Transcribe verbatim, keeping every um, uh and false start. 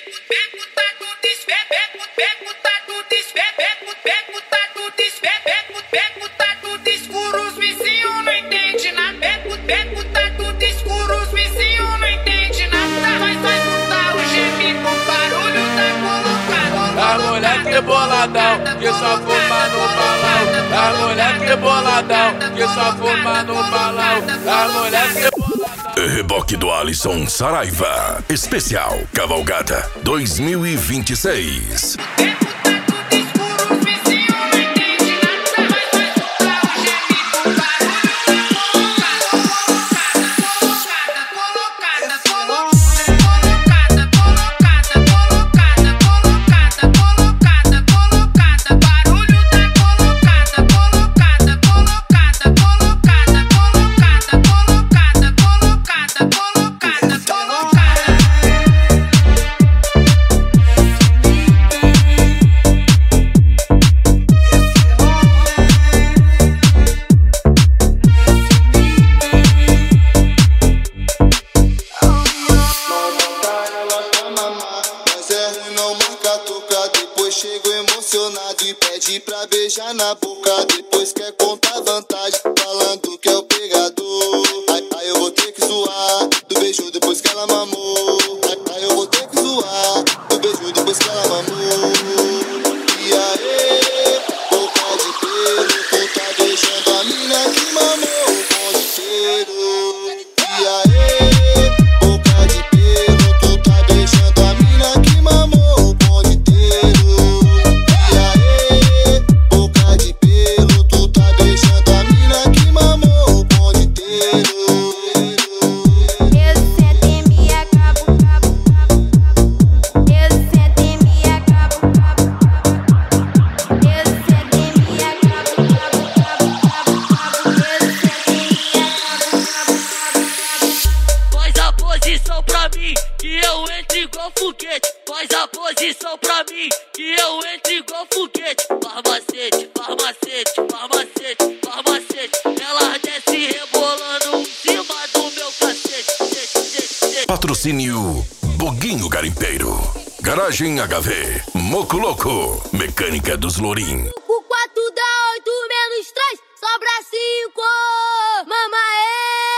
Boladão, que só fuma no balão. As moleque boladão, que só fuma no balão. As moleque boladão. Reboque do Alisson Saraiva. Especial Cavalgada dois mil e vinte e seis. Na boca, depois quer contar vantagem, falando que é o pegador. Aí, aí eu vou ter que zoar do beijo depois que ela mamou. Aí, aí eu vou ter que zoar do beijo depois que ela mamou. E aí, boca de pelo, tu tá beijando a mina que mamou o bonde inteiro. E aí, boca de pelo, tu tá beijando a mina que mamou o bonde inteiro. Faz a posição pra mim, que eu entro igual foguete. Farmacete, farmacete, farmacete, farmacete. Ela desce rebolando em cima do meu cacete. Patrocínio Boguinho Garimpeiro, Garagem H V, Moco Louco, Mecânica dos Lourim. O quatro dá oito menos três, sobra cinco. Mama é.